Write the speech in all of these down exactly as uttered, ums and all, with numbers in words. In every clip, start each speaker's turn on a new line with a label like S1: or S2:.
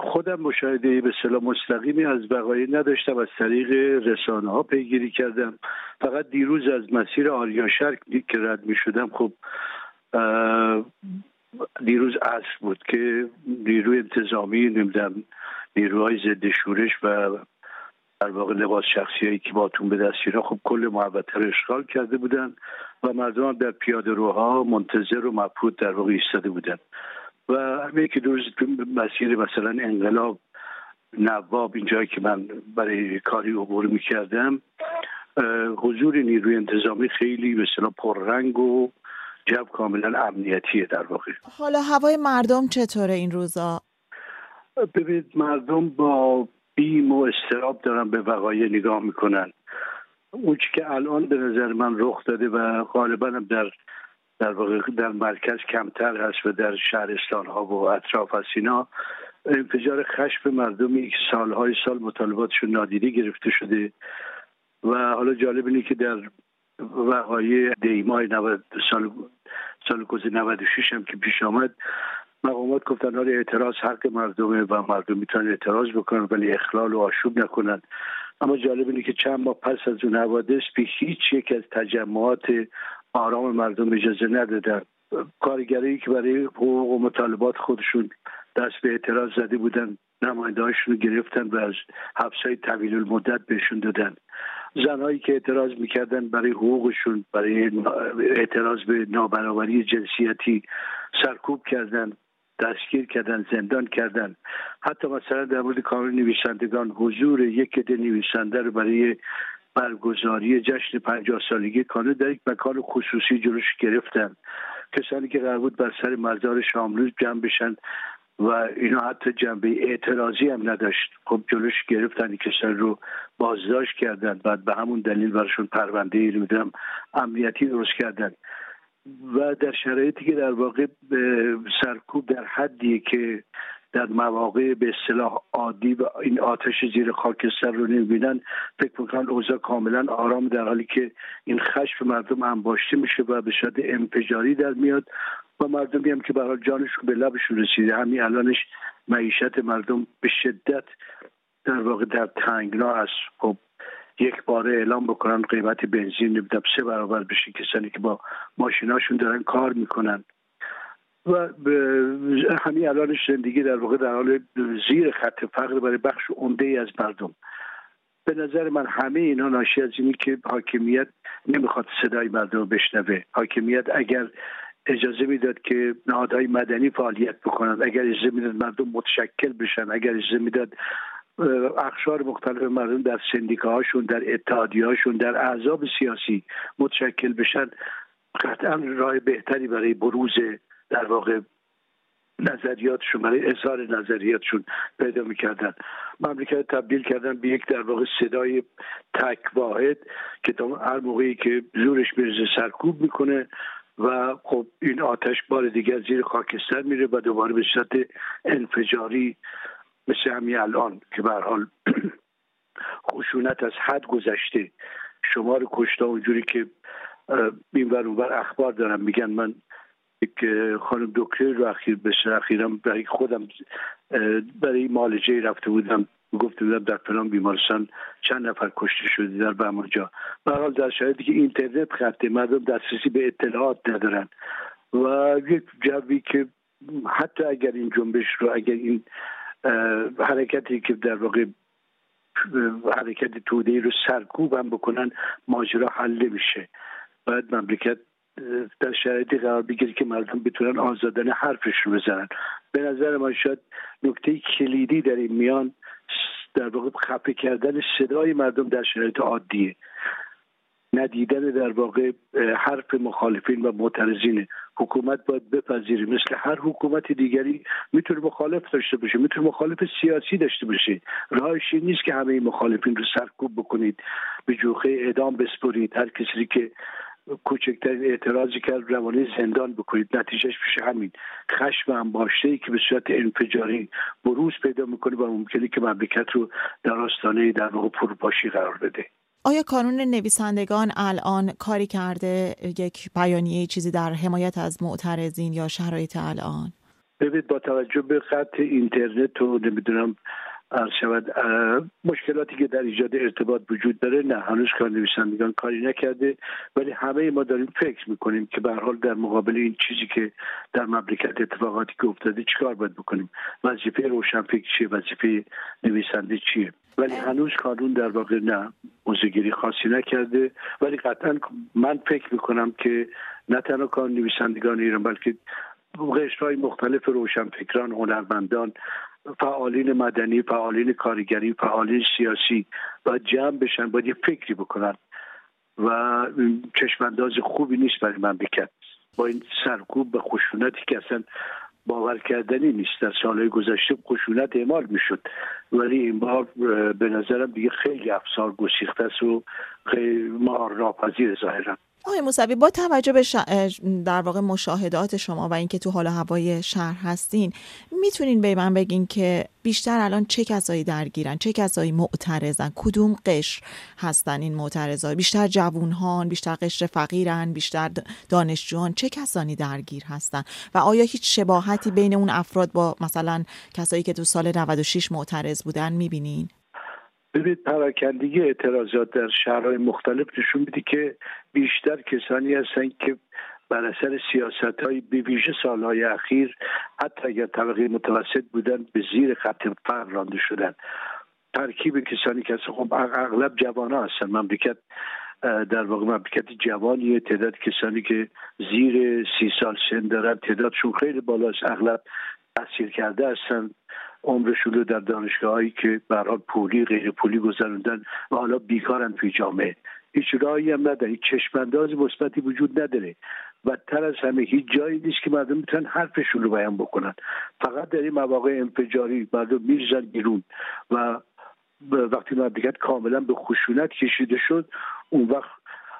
S1: خودم مشاهده به اصطلاح مستقیمی از وقایع نداشتم، از طریق رسانه ها پیگیری کردم. فقط دیروز از مسیر آریا شرق که رد می شدم، خب دیروز عصر بود که نیروی انتظامی، نمیدونم نیروهای ضد شورش و در واقع لباس شخصی هایی که باتون به دستیرها خب کل محوطه رو اشغال کرده بودن و مردم هم در پیاده روها منتظر و مبهوت در واقع ایستاده بودن و همه که دو روز مسیر مثلا انقلاب نواب، اینجایی که من برای کاری عبور میکردم، حضور نیروی انتظامی خیلی به اصطلاح پررنگ و جو کاملا امنیتیه در واقع.
S2: حالا هوای مردم چطوره این روزا؟
S1: ببینید مردم با بیم و اضطراب دارن به وقایع نگاه میکنن. اون چی که الان به نظر من رخ داده و غالبا هم در در واقع در مرکز کمتر هست و در شهرستان ها و اطراف هست، اینا انفجار خشم مردمی که سالهای سال مطالباتشون نادیده گرفته شده و حالا جالب اینه که در وقایع دیمای نود سال سال گذشته نود و شش هم که پیش آمد، مقامات گفتن آره اعتراض حق مردمه و مردم میتونن اعتراض بکنن ولی اخلال و آشوب نکنن. اما جالب اینه که چند ماه پس از اون حوادث به هیچ یک از تجمعات آرام مردم اجازه ندادن. کارگرایی که برای حقوق و مطالبات خودشون دست به اعتراض زده بودن نماینده‌هاشون رو گرفتن و از حبس‌های طویل المدت بهشون دادن. زنهایی که اعتراض میکردن برای حقوقشون، برای اعتراض به نابرابری جنسیتی سرکوب کردن، دستگیر کردن، زندان کردن. حتی مثلا در مورد کانون نویسندگان حضور یک عده نویسنده رو برای برگزاری جشن پنجاه سالگی کانون در یک مکان خصوصی جلوش گرفتن. کسانی که قرار بود بر سر مزار شاملو جمع بشن و اینا حتی جنبه اعتراضی هم نداشت، خب جلوش گرفتن، کسانی رو بازداشت کردن، بعد به همون دلیل براشون پرونده نمیدونم امنیتی درست کردن و در شرایطی که در واقع سرکوب در حدی که در مواقع به اصطلاح عادی و این آتش زیر خاکستر رو نمیبینن، فکر میکنن اوضاع کاملا آرام، در حالی که این خشم مردم انباشته میشه و به شدت انفجاری در میاد و مردمی هم که به حال جانشون به لبشون رسیده. همین الانش معیشت مردم به شدت در واقع در تنگنا است. خب یک باره اعلام بکنن قیمت بنزین نمیدونم سه برابر بشه، کسانی که با ماشیناشون دارن کار میکنن و همین الانش زندگی در واقع در حال زیر خط فقر برای بخش عمده ای از مردم. به نظر من همه اینا ناشی از اینی که حاکمیت نمیخواد صدای مردم رو بشنوه. حاکمیت اگر اجازه میداد که نهادهای مدنی فعالیت بکنن، اگر اجازه میداد مردم متشکل بشن، اگر اجازه میداد اقشار مختلف مردم در سندیکاهاشون، در اتحادیه‌هاشون، در احزاب سیاسی متشکل بشن، قطعا راه بهتری برای بروز در واقع نظریاتشون، برای اظهار نظریاتشون پیدا میکردن. مملکت تبدیل کردن به یک در واقع صدای تک واحد که تا هر موقعی که زورش میرسه سرکوب میکنه و خب این آتش بار دیگر زیر خاکستر میره و دوباره به صورت انفجاری مثل همین الان که به هر حال خشونت از حد گذشته، شمار کشته اونجوری که این ور اون ور اخبار دارم میگن. من یک خانم دکتر رو اخیر بسیار اخیرم برای خودم برای معالجه رفته بودم، گفته بودم در فلان بیمارستان چند نفر کشته شده در بمانجا. به هر حال در شرایطی که اینترنت خطه، مردم دسترسی به اطلاعات ندارن و یک جوی که حتی اگر این جنبش رو، اگر این حرکتی که در واقع حرکت توده‌ای رو سرکوب هم بکنن، ماجرا حل نمیشه. باید مملکت در شرایطی قرار بگیره که مردم بتونن آزادانه حرفش رو بزنن. به نظر من شاید نکته کلیدی در این میان در واقع خفه کردن صدای مردم در شرایط عادیه، ندیدن در واقع حرف مخالفین و معترضین. حکومت باید بپذیره مثل هر حکومت دیگری میتونه مخالف داشته باشه، میتونه مخالف سیاسی داشته باشه. راهش این نیست که همه مخالفین رو سرکوب بکنید، به جوخه اعدام بسپرید، هر کسی که کوچکترین اعتراضی کرد روانه زندان بکنید. نتیجهش میشه همین خشم انباشته‌ای که به صورت انفجاری بروز پیدا میکنه و ممکنه که مملکت رو در آستانه در واقع فروپاشی قرار بده.
S2: آیا کانون نویسندگان الان کاری کرده، یک بیانیه چیزی در حمایت از معترضین یا شرایط الان؟
S1: ببینید با توجه به خط اینترنت و نمیدونم عرض شود مشکلاتی که در ایجاد ارتباط وجود داره، نه هنوز کار نویسندگان کاری نکرده، ولی همه ما داریم فکر میکنیم که به هر حال در مقابل این چیزی که در مملکت اتفاقاتی که افتاده چیکار باید بکنیم. وظیفه روشنفکر چیه، وظیفه نویسنده چیه، ولی هنوز قانون در واقع نه موضوعگیری خاصی نکرده. ولی قطعا من فکر میکنم که نه تنها کار نویسندگان ایران بلکه قشرهای مختلف روشنفکران، هنرمندان، فعالین مدنی، فعالین کارگری، فعالین سیاسی باید جمع بشن، باید یه فکری بکنن و چشمانداز خوبی نیست برای مملکت با این سرکوب به خشونتی که اصلا باور کردنی نیست. در سالهای گذشته خشونت اعمال میشد، ولی این بار به نظرم دیگه خیلی افسار گسیخته است و خیلی مهار ناپذیر ظاهرا.
S2: آقای موسوی، با توجه به ش... در واقع مشاهدات شما و اینکه تو حال و هوای شهر هستین، میتونین به من بگین که بیشتر الان چه کسایی درگیرن، چه کسایی معترضن، کدوم قشر هستن این معترضا؟ بیشتر جوونهان، بیشتر قشر فقیرن، بیشتر دانشجویان؟ چه کسانی درگیر هستن و آیا هیچ شباهتی بین اون افراد با مثلا کسایی که تو سال نود و شش معترض بودن میبینین؟
S1: ببینید پراکندگی اعتراضات در شهرهای مختلف نشون میده که بیشتر کسانی هستن که بر اثر سیاست‌های به ویژه سالهای اخیر حتی اگر طبقه متوسط بودن به زیر خط فقر رانده شدن. ترکیب کسانی که خب اغلب جوان‌ها هستن. مملکت در واقع مملکت جوانیه، تعداد کسانی که زیر سی سال سن دارن تعدادشون خیلی بالاست، اغلب تحصیل کرده هستن، عمرشون رو در دانشگاهایی که به هر حال پولی غیر پولی گذروندن و حالا بیکارن توی جامعه. هیچ راهی هم نداره، هیچ چشمانداز مثبتی وجود نداره و تر از همه هیچ جایی نیست که مردم میتونن حرفشون رو بیان بکنن. فقط در این مواقع انفجاری مردم میریزن بیرون و وقتی مملکت کاملا به خشونت کشیده شد، اون وقت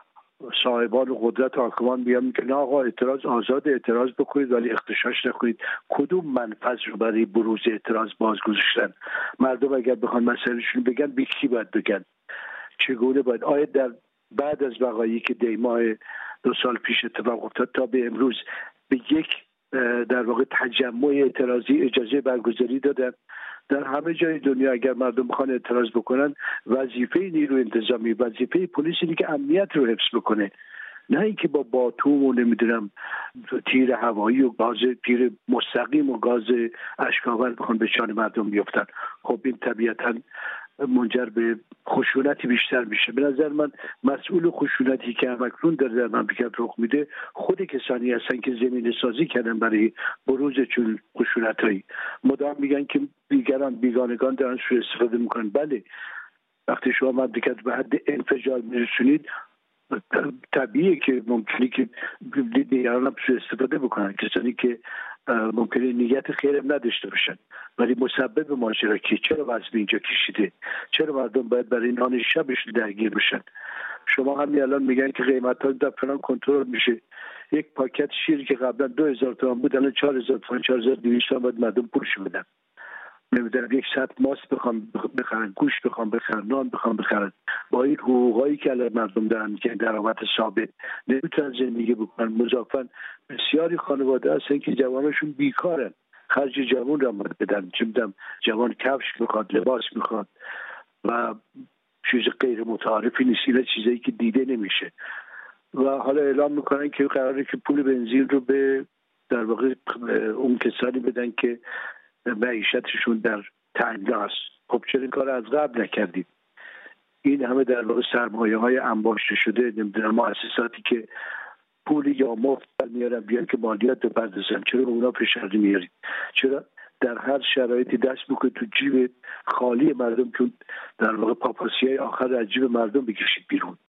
S1: صاحبان و قدرت حاکمان بیان که نه آقا اعتراض آزاد، اعتراض بکنید ولی اغتشاش نکنید. کدوم منفذ رو برای بروز اعتراض باز گذاشتن؟ مردم اگر بخوان مسائلشون بگن به کی باید بگن؟ چگونه باید؟ آیا در بعد از وقایعی که دی ماه دو سال پیش اتفاق افتاد تا به امروز به یک در واقع تجمع اعتراضی اجازه برگزاری دادن؟ در همه جای دنیا اگر مردم بخوان اعتراض بکنن، وظیفه نیرو انتظامی، وظیفه پلیس اینه که امنیت رو حفظ بکنه، نه اینکه با باتوم و نمیدونم تیر هوایی و گاز تیر مستقیم و گاز اشک‌آور بخوان به جان مردم بیفتن. خب این طبیعتاً منجر به خشونتی بیشتر میشه. به نظر من مسئول خشونتی که همکنون در در مملکت رخ میده خود کسانی هستن که زمینه سازی کردن برای بروز چون خشونتایی. مدام میگن که دیگران بیگانگان دارن سوء استفاده میکنن. بله، وقتی شما مملکت به حد انفجار میرسونید طبیعیه که ممکنه که دیگران هم سوء استفاده بکنن، کسانی که ممکنه نیت خیرم نداشته باشن ولی مسبب ماجرا که چرا وضع اینجا کشیده، چرا مردم باید برای نان شبشون درگیر بشن. شما همین الان میگن که قیمت ها در فلان کنترل میشه، یک پاکت شیر که قبلا دو هزار تومان بود الان چهار هزار تومان، چهار هزار و دویست تومان باید مردم پولش بدن. نمیدونم یک ساعت ماست بخوام بخرن، گوشت بخوام بخرن، نان بخوام بخرن، با این حقوقایی که الان مردم دارن که درآمد ثابت نمیتونن زندگی بکنن. مضافاً بسیاری خانواده هستن که جوانشون بیکارن، خرج جوان را باید بدن، چه میدونم جوان کفش میخواد، لباس میخواد و چیز غیر متعارفی نیست. اینا چیزایی که دیده نمیشه و حالا اعلام میکنن که قراره که پول بنزین رو به در واقع اون کسانی بدن که معیشتشون در تنگناست. خب چرا این کار از قبل نکردید؟ این همه در واقع سرمایه های انباشته شده، نمیدونم مؤسساتی که پولی یا مفت میارن بیان که مالیات بپردازن، چرا به اونا فشار میارید؟ چرا در هر شرایطی دست بکنید تو جیب خالی مردم که در واقع پاپاسیای آخر از جیب مردم بکشید بیرون؟